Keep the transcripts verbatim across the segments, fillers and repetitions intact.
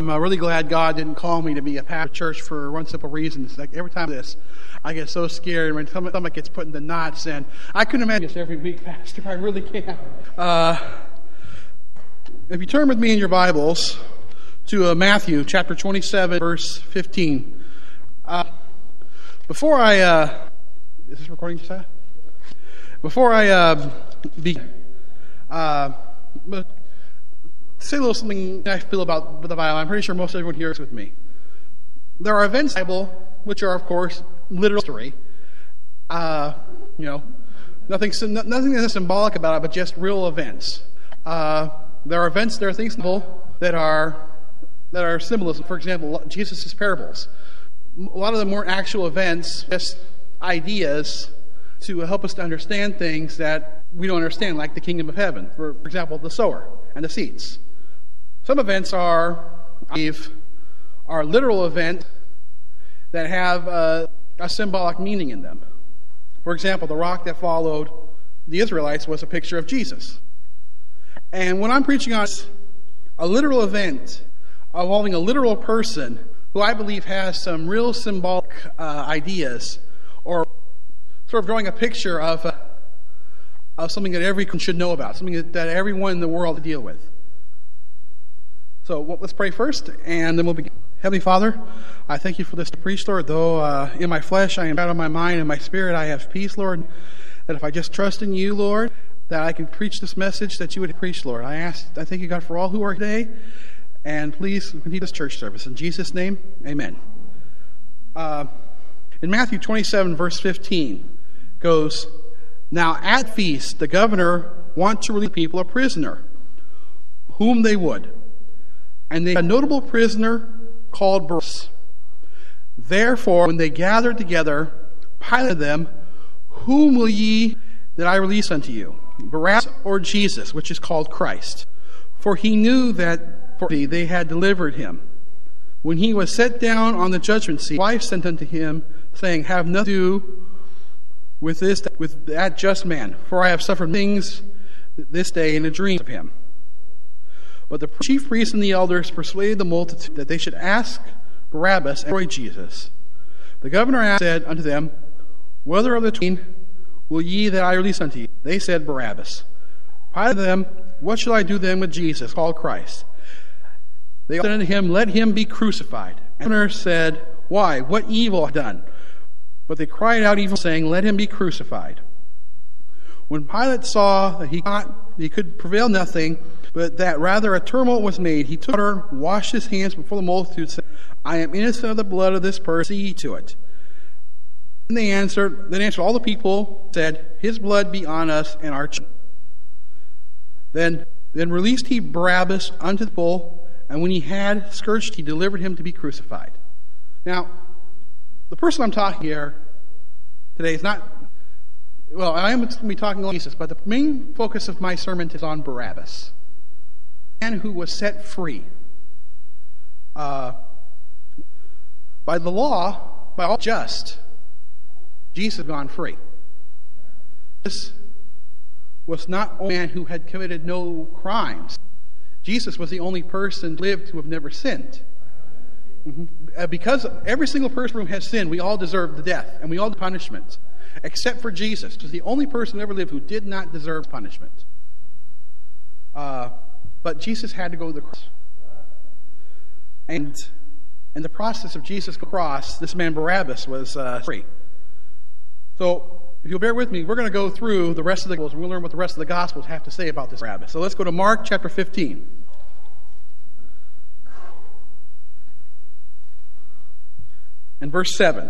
I'm uh, really glad God didn't call me to be a pastor of church for one simple reason. It's like every time this, I get so scared when my stomach gets put into knots, and I couldn't imagine this every week, Pastor. I really can't. Uh, if you turn with me in your Bibles to uh, Matthew chapter twenty-seven, verse fifteen. Uh, before I, uh, is this recording, Josiah? Before I uh, begin, uh, say a little something I feel about the Bible. I'm pretty sure most everyone here is with me. There are events in the Bible which are, of course, literal history. Uh, you know, nothing, nothing that's symbolic about it, but just real events. Uh, there are events, there are things that are that are symbolism. For example, Jesus' parables. A lot of them weren't actual events, just ideas to help us to understand things that we don't understand, like the kingdom of heaven. For example, the sower and the seeds. Some events are, I believe, are literal events that have uh, a symbolic meaning in them. For example, the rock that followed the Israelites was a picture of Jesus. And when I'm preaching on a literal event involving a literal person who I believe has some real symbolic uh, ideas, or sort of drawing a picture of, uh, of something that everyone should know about, something that, that everyone in the world to deal with. So well, let's pray first, and then we'll begin. Heavenly Father, I thank you for this to preach, Lord. Though uh, in my flesh I am out of my mind, in my spirit I have peace, Lord. That if I just trust in you, Lord, that I can preach this message that you would preach, Lord. I ask, I thank you, God, for all who are today, and please continue this church service. In Jesus' name, amen. Uh, in Matthew twenty-seven, verse fifteen, goes, "Now at feast the governor wanted to release people a prisoner, whom they would. And they had a notable prisoner called Barabbas. Therefore, when they gathered together, Pilate them, Whom will ye that I release unto you, Barabbas or Jesus, which is called Christ? For he knew that for they had delivered him. When he was set down on the judgment seat, his wife sent unto him, saying, Have nothing to do with this, with that just man, for I have suffered things this day in a dream of him. But the chief priests and the elders persuaded the multitude that they should ask Barabbas and destroy Jesus. The governor said unto them, Whether of the twain will ye that I release unto you? They said, Barabbas. Pilate said them, What shall I do then with Jesus, called Christ? They said unto him, Let him be crucified. And the governor said, Why? What evil have I done? But they cried out evil, saying, Let him be crucified. When Pilate saw that he, not, he could prevail nothing, but that rather a tumult was made, he took water, washed his hands before the multitude, saying, I am innocent of the blood of this person, see ye to it. And they answered, then answered all the people, said, His blood be on us and our children. Then, then released he Barabbas unto the people, and when he had scourged, he delivered him to be crucified. Now, the person I'm talking here today is not, well, I am going to be talking about Jesus, but the main focus of my sermon is on Barabbas, a man who was set free uh, by the law, by all just. Jesus had gone free. This was not a man who had committed no crimes. Jesus was the only person lived to have never sinned. Mm-hmm. Uh, because every single person who has sinned, we all deserve the death, and we all deserve punishment, except for Jesus, who was the only person who ever lived who did not deserve punishment. Uh, but Jesus had to go to the cross. And in the process of Jesus' cross, this man Barabbas was uh, free. So, if you'll bear with me, we're going to go through the rest of the Gospels, and we'll learn what the rest of the Gospels have to say about this Barabbas. So let's go to Mark chapter fifteen. And verse seven.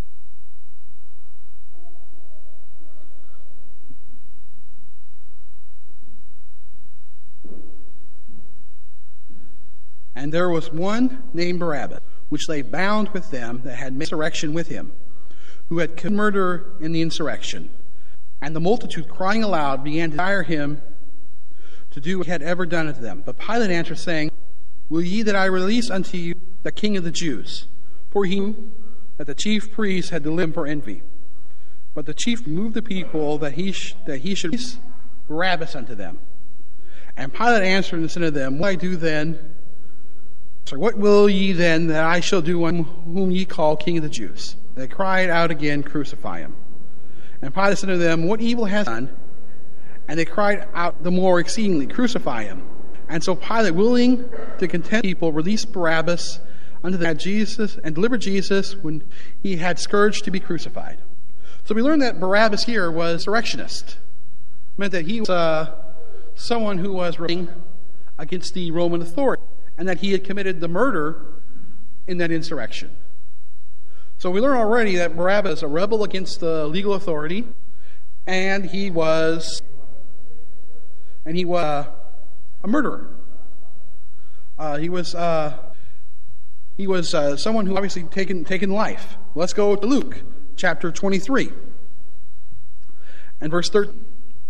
And there was one named Barabbas, which they bound with them that had made insurrection with him, who had committed murder in the insurrection. And the multitude, crying aloud, began to desire him to do what he had ever done unto them. But Pilate answered, saying, Will ye that I release unto you the King of the Jews? For he knew that the chief priests had delivered him for envy. But the chief moved the people that he sh- that he should release Barabbas unto them. And Pilate answered and said to them, What I do then So what will ye then that I shall do unto whom ye call King of the Jews? They cried out again, Crucify him. And Pilate said unto them, What evil hath he done? And they cried out the more exceedingly, Crucify him. And so Pilate, willing to content people, released Barabbas unto them, Jesus, and delivered Jesus when he had scourged to be crucified. So we learned that Barabbas here was insurrectionist. It meant that he was uh, someone who was rebelling against the Roman authority, and that he had committed the murder in that insurrection. So we learn already that Barabbas was a rebel against the legal authority, and he was and he was uh, a murderer. Uh, he was uh, he was uh, someone who obviously taken taken life. Let's go to Luke chapter twenty-three and verse thirteen.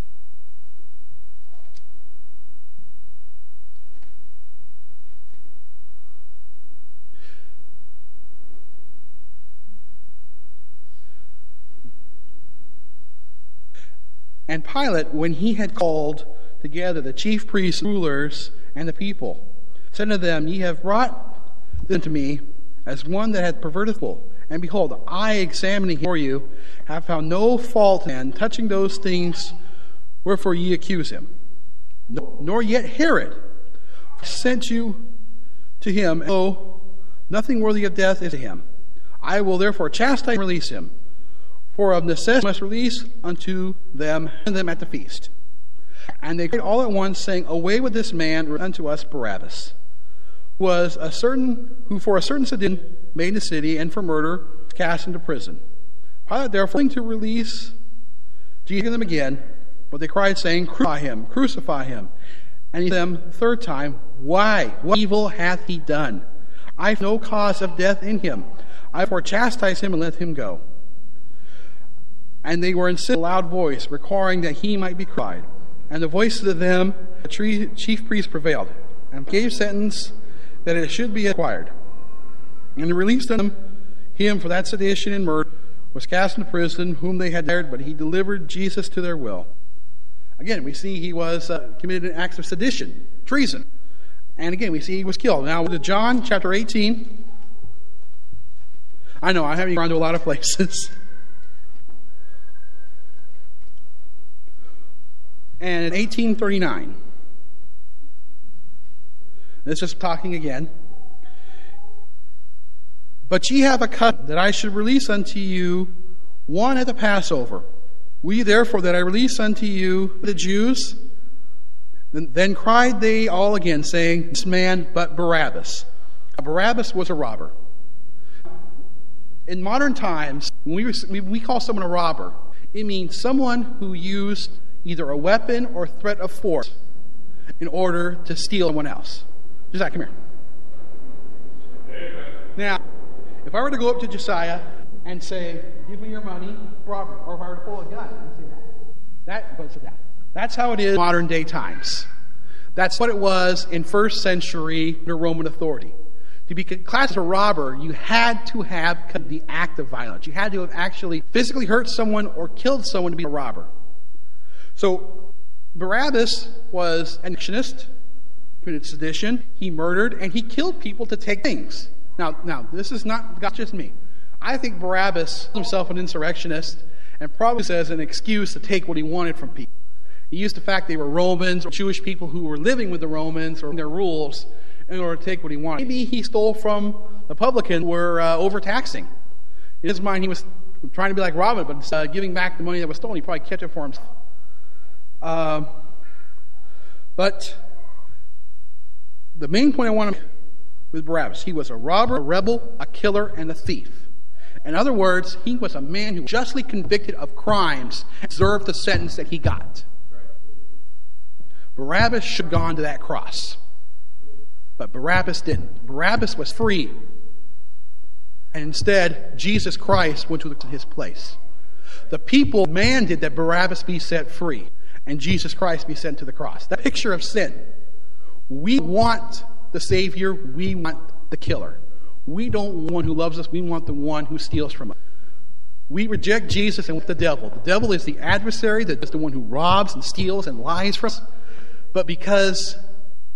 And Pilate, when he had called together the chief priests, rulers, and the people, said unto them, Ye have brought them to me as one that hath perverted the people. And behold, I, examining him for you, have found no fault in touching those things wherefore ye accuse him. No, nor yet Herod sent you to him, and lo, nothing worthy of death is to him. I will therefore chastise and release him. For of necessity must release unto them and them at the feast. And they cried all at once, saying, Away with this man unto us Barabbas, who was a certain who for a certain sedition made in the city, and for murder was cast into prison. Pilate therefore willing to release Jesus them again, but they cried, saying, Crucify him, crucify him. And he said to them the third time, Why? What evil hath he done? I have no cause of death in him. I therefore chastise him and let him go. And they were insisting in a loud voice, requiring that he might be crucified. And the voices of them, the chief priests, prevailed, and gave sentence that it should be acquired. And they released him, him for that sedition and murder, was cast into prison, whom they had dared, but he delivered Jesus to their will. Again, we see he was uh, committed an act of sedition, treason. And again, we see he was killed. Now, to John chapter eighteen. I know, I haven't gone to a lot of places. And in eighteen thirty-nine, this is talking again. But ye have a custom that I should release unto you one at the Passover. Will ye therefore that I release unto you the Jews? Then, then cried they all again, saying, This man but Barabbas. Now, Barabbas was a robber. In modern times, when we, we call someone a robber, it means someone who used either a weapon or threat of force in order to steal someone else. Josiah, come here. Amen. Now, if I were to go up to Josiah and say, Give me your money, robbery, or if I were to pull a gun and say that, that goes to that. That's how it is in modern day times. That's what it was in first century under Roman authority. To be classed as a robber, you had to have the act of violence. You had to have actually physically hurt someone or killed someone to be a robber. So Barabbas was an insurrectionist, committed sedition, he murdered, and he killed people to take things. Now, now this is not that's just me. I think Barabbas himself an insurrectionist and probably says an excuse to take what he wanted from people. He used the fact they were Romans or Jewish people who were living with the Romans or their rules in order to take what he wanted. Maybe he stole from the publicans who were uh, overtaxing. In his mind, he was trying to be like Robin, but instead of giving back the money that was stolen, he probably kept it for himself. Uh, but the main point I want to make with Barabbas, he was a robber, a rebel, a killer, and a thief. In other words, he was a man who was justly convicted of crimes and deserved the sentence that he got. Barabbas should have gone to that cross. But Barabbas didn't. Barabbas was free. And instead, Jesus Christ went to his place. The people demanded that Barabbas be set free and Jesus Christ be sent to the cross. That picture of sin. We want the Savior. We want the killer. We don't want the one who loves us. We want the one who steals from us. We reject Jesus and want the devil. The devil is the adversary, that is the one who robs and steals and lies from us. But because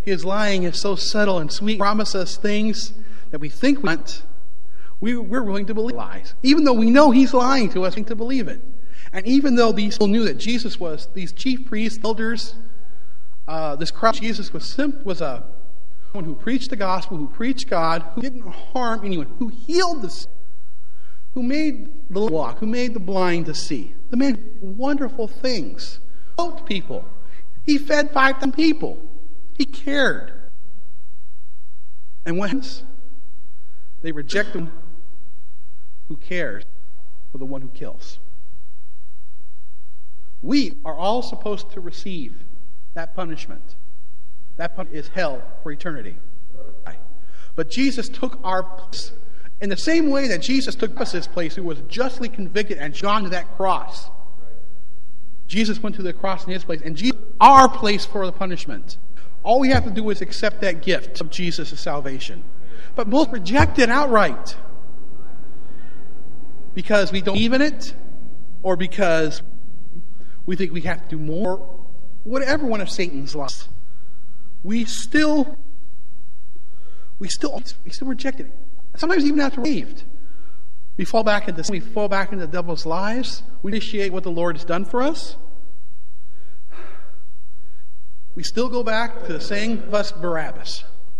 his lying is so subtle and sweet, promise us things that we think we want, we, we're willing to believe lies. Even though we know he's lying to us, we're willing to believe it. And even though these people knew that Jesus was, these chief priests, elders, uh, this crowd, Jesus was sim- was a one who preached the gospel, who preached God, who didn't harm anyone, who healed the sick, who made the walk, who made the blind to see. The man did wonderful things. He helped people. He fed five thousand people. He cared. And once they reject him, who cares for the one who kills. We are all supposed to receive that punishment. That punishment is hell for eternity. But Jesus took our place. In the same way that Jesus took us' place, who was justly convicted and gone to that cross. Jesus went to the cross in his place, and Jesus our place for the punishment. All we have to do is accept that gift of Jesus' salvation. But most reject it outright. Because we don't believe in it, or because we think we have to do more, whatever one of Satan's lies. We still, we still, we still reject it. Sometimes even after we're saved, we fall back into we fall back into the devil's lies. We appreciate what the Lord has done for us. We still go back to the saying of us Barabbas.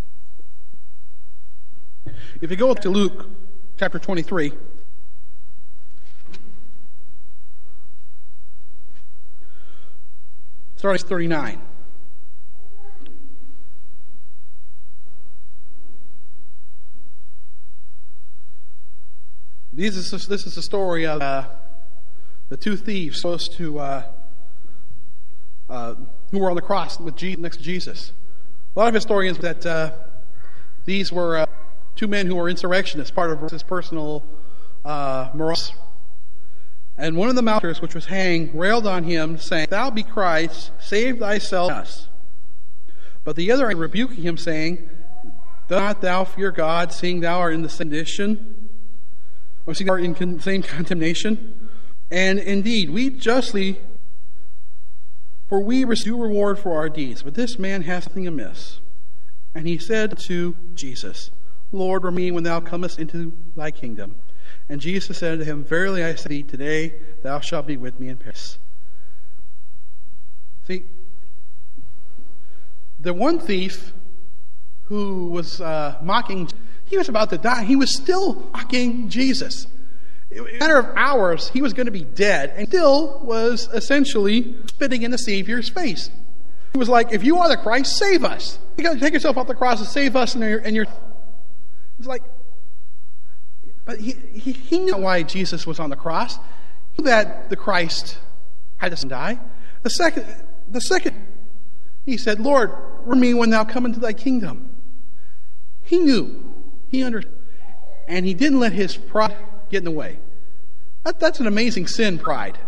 If you go up to Luke chapter twenty-three, starting at thirty-nine. This is, this is the story of uh, the two thieves supposed to uh, uh, who were on the cross with Jesus, next to Jesus. A lot of historians that uh, these were uh, two men who were insurrectionists, part of his personal uh, morals. And one of the malefactors, which was hanged, railed on him, saying, "Thou be Christ, save thyself and us." But the other rebuking him, saying, "Does not thou fear God, seeing thou art in the same condition?" Or seeing thou art in the same condemnation? And indeed, we justly, for we receive reward for our deeds. But this man hath something amiss. And he said to Jesus, "Lord, remember me when thou comest into thy kingdom." And Jesus said to him, "Verily I say to thee, today thou shalt be with me in paradise." See, the one thief who was uh, mocking, he was about to die. He was still mocking Jesus. In a matter of hours, he was going to be dead, and still was essentially spitting in the Savior's face. He was like, "If you are the Christ, save us. You got to take yourself off the cross and save us." And your, and your, it's like, but he, he he knew why Jesus was on the cross. He knew that the Christ had to die. The second, the second, he said, "Lord, remember me when thou come into thy kingdom." He knew. He understood. And he didn't let his pride get in the way. That, that's an amazing sin, pride.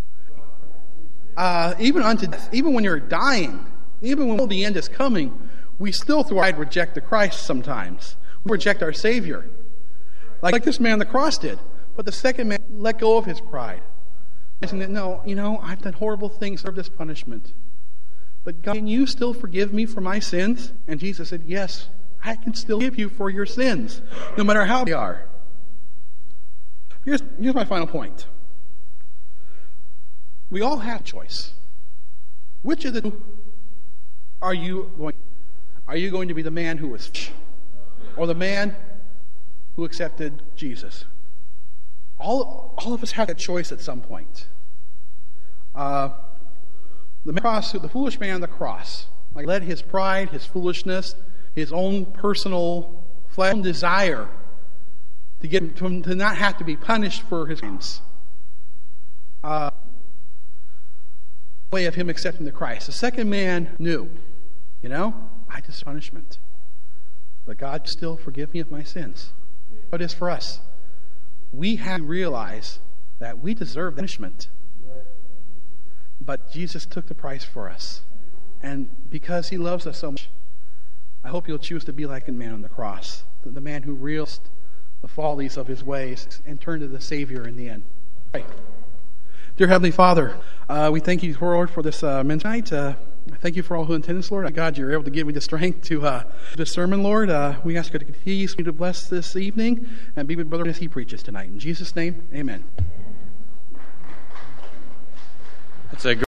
Uh, even unto death, even when you're dying, even when the end is coming, we still through pride reject the Christ sometimes. We reject our Savior. Like, like this man on the cross did. But the second man let go of his pride. Saying that, "No, you know, I've done horrible things for this punishment. But God, can you still forgive me for my sins?" And Jesus said, "Yes, I can still forgive you for your sins, no matter how they are." Here's, here's my final point. We all have a choice. Which of the two are you going? Are you going to be the man who was, or the man who accepted Jesus? All, all of us have that choice at some point. Uh, the man cross, the foolish man on the cross, like let his pride, his foolishness, his own personal flesh, own desire to get him to, to not have to be punished for his sins. Uh, way of him accepting the Christ. The second man knew, you know, I deserve punishment, but God still forgive me of my sins. What is for us? We have to realize that we deserve punishment, but Jesus took the price for us, and because He loves us so much, I hope you'll choose to be like a man on the cross, the, the man who realized the follies of his ways and turned to the Savior in the end. Right. Dear Heavenly Father, uh, we thank you, Lord, for this uh, men's night. Uh, I thank you for all who attended this, Lord. God, you're able to give me the strength to uh, this sermon, Lord. Uh, we ask you to continue to bless this evening and be with Brother as he preaches tonight. In Jesus' name, amen. It's a